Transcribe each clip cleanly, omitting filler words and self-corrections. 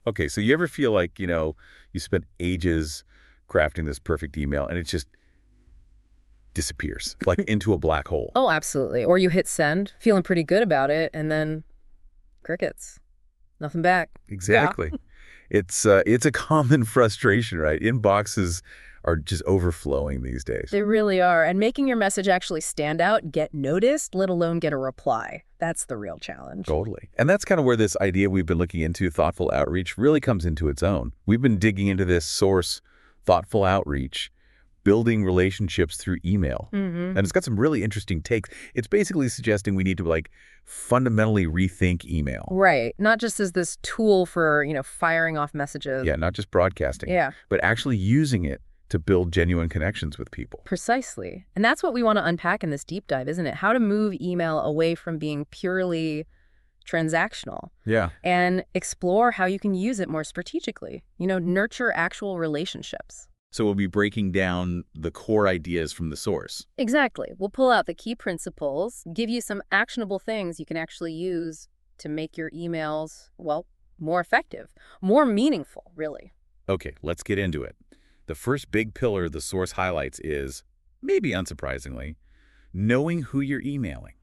Okay, so you ever feel like, you spent ages crafting this perfect email and it just disappears, like into a black hole? Oh, absolutely. Or you hit send, feeling pretty good about it, and then crickets. Nothing back. Yeah. Exactly. It's a common frustration, right? Inboxes are just overflowing these days. They really are. And making your message actually stand out, get noticed, let alone get a reply. That's the real challenge. Totally. And that's kind of where this idea we've been looking into, thoughtful outreach, really comes into its own. We've been digging into this source, thoughtful outreach, building relationships through email. Mm-hmm. And it's got some really interesting takes. It's basically suggesting we need to fundamentally rethink email. Right. Not just as this tool for, firing off messages. Yeah, not just broadcasting, Yeah, but actually using it to build genuine connections with people. precisely. And that's what we want to unpack in this deep dive, isn't it? How to move email away from being purely transactional Yeah. and explore how you can use it more strategically. Nurture actual relationships. So we'll be breaking down the core ideas from the source. Exactly. We'll pull out the key principles, give you some actionable things you can actually use to make your emails, well, more effective, more meaningful, really. Okay, let's get into it. The first big pillar the source highlights is, maybe unsurprisingly, knowing who you're emailing.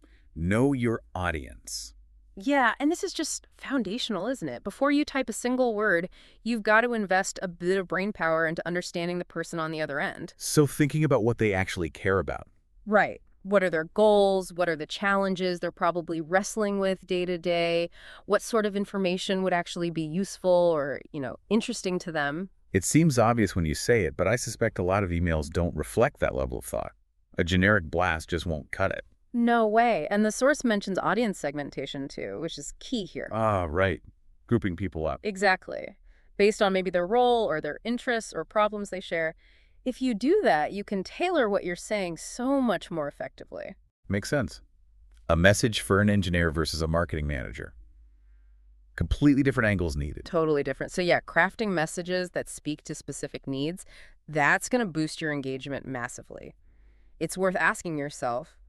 Know your audience. Yeah, and this is just foundational, isn't it? Before you type a single word, you've got to invest a bit of brain power into understanding the person on the other end. So thinking about what they actually care about. Right. What are their goals? What are the challenges they're probably wrestling with day to day? What sort of information would actually be useful or, interesting to them? It seems obvious when you say it, but I suspect a lot of emails don't reflect that level of thought. A generic blast just won't cut it. No way. And the source mentions audience segmentation too, which is key here. Ah, right. Grouping people up. Exactly. Based on maybe their role or their interests or problems they share. If you do that, you can tailor what you're saying so much more effectively. Makes sense. A message for an engineer versus a marketing manager. Completely different angles needed. Totally different. So yeah, crafting messages that speak to specific needs, that's going to boost your engagement massively. It's worth asking yourself,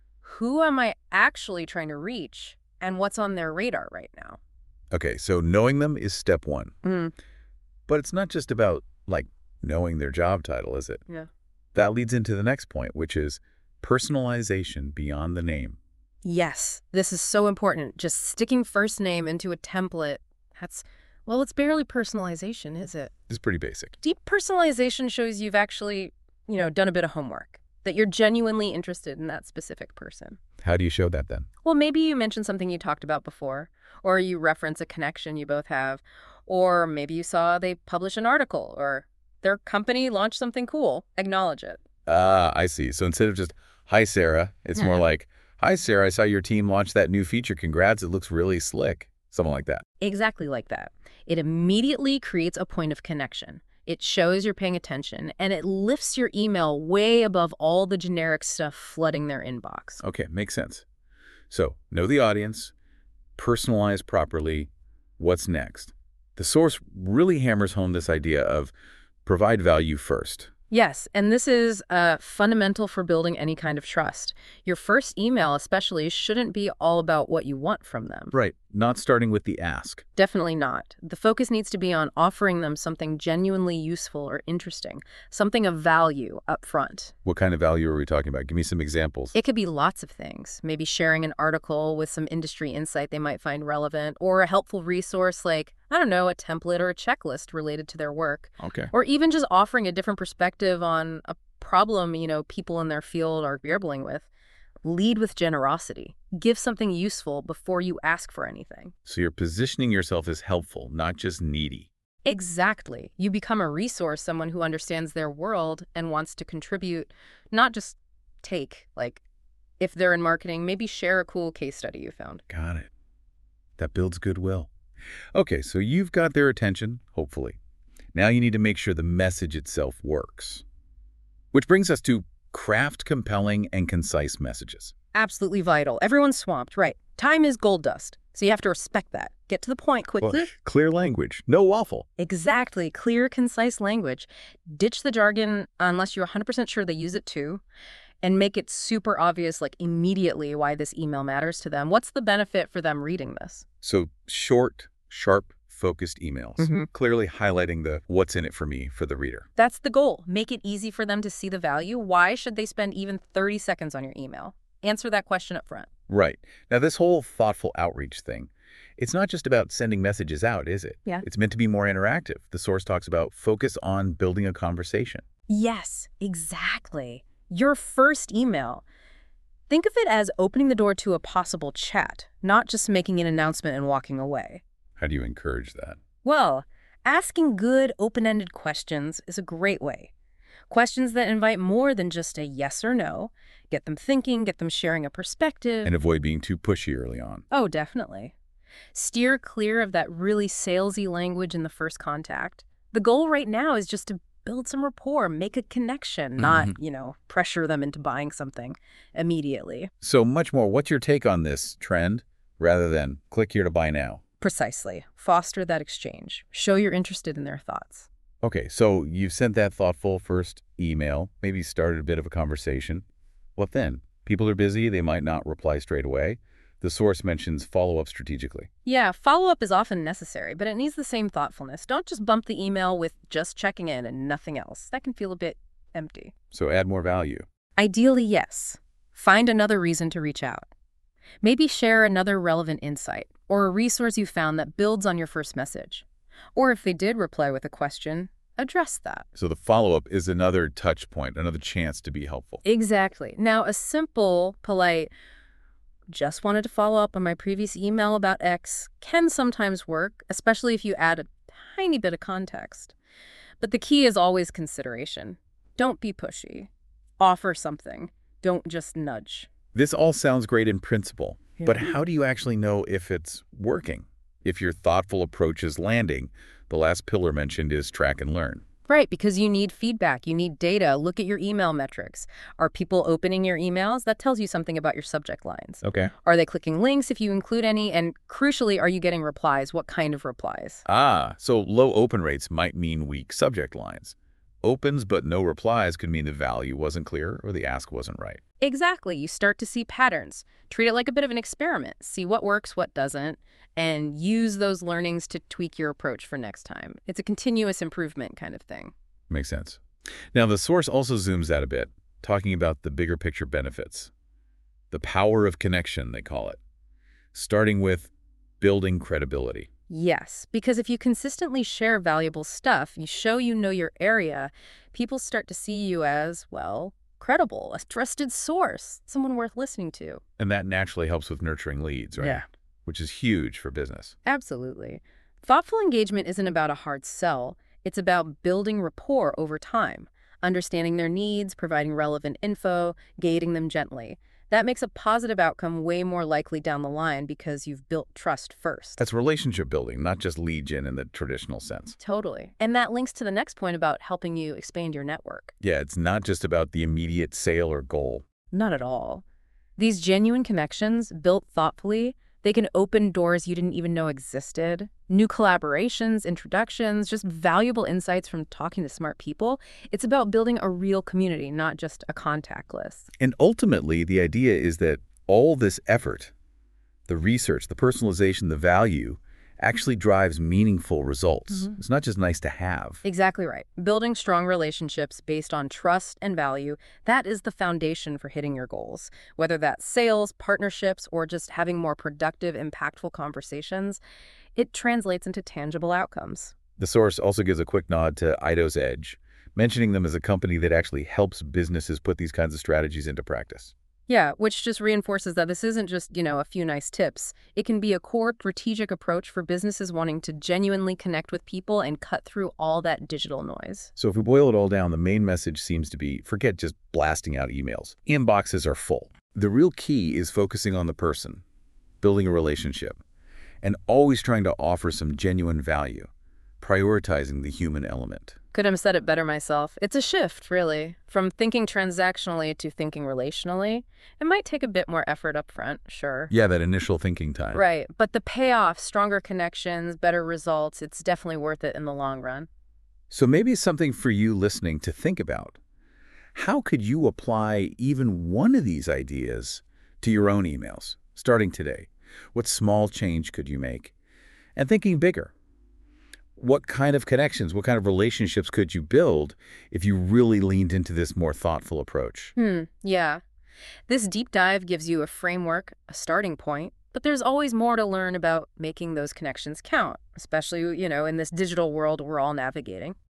who am I actually trying to reach and what's on their radar right now? Okay, so knowing them is step one. Mm, But it's not just about, knowing their job title, is it? yeah. That leads into the next point, which is personalization beyond the name. Yes, this is so important. Just sticking first name into a template, it's barely personalization, is it? It's pretty basic. Deep personalization shows you've actually, done a bit of homework, that you're genuinely interested in that specific person. How do you show that then? Well, maybe you mention something you talked about before, or you reference a connection you both have, or maybe you saw they publish an article, or their company launched something cool. Acknowledge it. Ah, I see. So instead of just, hi, Sarah, it's more Yeah. like, hi, Sarah, I saw your team launch that new feature. Congrats, it looks really slick. Something like that. Exactly like that. It immediately creates a point of connection. It shows you're paying attention, and it lifts your email way above all the generic stuff flooding their inbox. Okay, makes sense. So, know the audience, personalize properly. What's next? The source really hammers home this idea of provide value first. Yes, and this is fundamental for building any kind of trust. Your first email especially shouldn't be all about what you want from them. Right, not starting with the ask. Definitely not. The focus needs to be on offering them something genuinely useful or interesting, something of value up front. What kind of value are we talking about? Give me some examples. It could be lots of things. Maybe sharing an article with some industry insight they might find relevant, or a helpful resource like, I don't know, a template or a checklist related to their work. Okay. Or even just offering a different perspective on a problem, people in their field are grappling with. Lead with generosity. Give something useful before you ask for anything. So you're positioning yourself as helpful, not just needy. Exactly. You become a resource, someone who understands their world and wants to contribute, not just take. Like, if they're in marketing, maybe share a cool case study you found. Got it. That builds goodwill. Okay, so you've got their attention, hopefully. Now you need to make sure the message itself works. Which brings us to craft compelling and concise messages. Absolutely vital. Everyone's swamped, right? Time is gold dust, so you have to respect that. Get to the point quickly. Clear language, no waffle. Exactly. Clear, concise language. Ditch the jargon unless you're 100% sure they use it too. And make it super obvious, immediately, why this email matters to them. What's the benefit for them reading this? So short, sharp, focused emails, Mhm. clearly highlighting the what's in it for me for the reader. That's the goal. Make it easy for them to see the value. Why should they spend even 30 seconds on your email? Answer that question up front. Right. Now, this whole thoughtful outreach thing, it's not just about sending messages out, is it? Yeah. It's meant to be more interactive. The source talks about focus on building a conversation. Yes, exactly. Your first email. Think of it as opening the door to a possible chat, not just making an announcement and walking away. How do you encourage that? Well, asking good, open-ended questions is a great way. Questions that invite more than just a yes or no, get them thinking, get them sharing a perspective. And avoid being too pushy early on. Oh, definitely. Steer clear of that really salesy language in the first contact. The goal right now is just to build some rapport, make a connection, not, pressure them into buying something immediately. So much more, what's your take on this trend rather than click here to buy now? Precisely. Foster that exchange. Show you're interested in their thoughts. Okay, so you've sent that thoughtful first email, maybe started a bit of a conversation. What then? People are busy, they might not reply straight away. The source mentions follow-up strategically. Yeah, follow-up is often necessary, but it needs the same thoughtfulness. Don't just bump the email with just checking in and nothing else. That can feel a bit empty. So add more value. Ideally, yes. Find another reason to reach out. Maybe share another relevant insight or a resource you found that builds on your first message. Or if they did reply with a question, address that. So the follow-up is another touch point, another chance to be helpful. Exactly. Now, a simple, polite, just wanted to follow up on my previous email about X can sometimes work, especially if you add a tiny bit of context. But the key is always consideration. Don't be pushy. Offer something. Don't just nudge. This all sounds great in principle, Yeah. but how do you actually know if it's working? If your thoughtful approach is landing, the last pillar mentioned is track and learn. Right, because you need feedback, you need data. Look at your email metrics. Are people opening your emails? That tells you something about your subject lines. Okay. Are they clicking links if you include any? And crucially, are you getting replies? What kind of replies? So low open rates might mean weak subject lines. Opens but no replies could mean the value wasn't clear or the ask wasn't right. Exactly. You start to see patterns. Treat it like a bit of an experiment. See what works, what doesn't, and use those learnings to tweak your approach for next time. It's a continuous improvement kind of thing. Makes sense. Now, the source also zooms out a bit, talking about the bigger picture benefits. The power of connection, they call it. Starting with building credibility. Yes, because if you consistently share valuable stuff, you show you know your area, people start to see you as, well, credible, a trusted source, someone worth listening to. And that naturally helps with nurturing leads, right? Yeah. Which is huge for business. Absolutely. Thoughtful engagement isn't about a hard sell. It's about building rapport over time, understanding their needs, providing relevant info, gating them gently. That makes a positive outcome way more likely down the line because you've built trust first. That's relationship building, not just lead gen in the traditional sense. Totally. And that links to the next point about helping you expand your network. Yeah, it's not just about the immediate sale or goal. Not at all. These genuine connections, built thoughtfully, they can open doors you didn't even know existed. New collaborations, introductions, just valuable insights from talking to smart people. It's about building a real community, not just a contact list. And ultimately, the idea is that all this effort, the research, the personalization, the value, actually drives meaningful results. It's not just nice to have. Exactly right. Building strong relationships based on trust and value, that is the foundation for hitting your goals. Whether that's sales, partnerships, or just having more productive, impactful conversations, it translates into tangible outcomes. The source also gives a quick nod to Ido's Edge, mentioning them as a company that actually helps businesses put these kinds of strategies into practice. Yeah, which just reinforces that this isn't just, a few nice tips. It can be a core strategic approach for businesses wanting to genuinely connect with people and cut through all that digital noise. So if we boil it all down, the main message seems to be, forget just blasting out emails. Inboxes are full. The real key is focusing on the person, building a relationship, and always trying to offer some genuine value, prioritizing the human element. Couldn't have said it better myself. It's a shift, really. From thinking transactionally to thinking relationally. It might take a bit more effort up front, sure. Yeah, that initial thinking time. Right, but the payoff, stronger connections, better results, it's definitely worth it in the long run. So maybe it's something for you listening to think about. How could you apply even one of these ideas to your own emails, starting today? What small change could you make? And thinking bigger, What kind of connections, what kind of relationships could you build if you really leaned into this more thoughtful approach? Yeah. This deep dive gives you a framework, a starting point, but there's always more to learn about making those connections count, especially, in this digital world we're all navigating.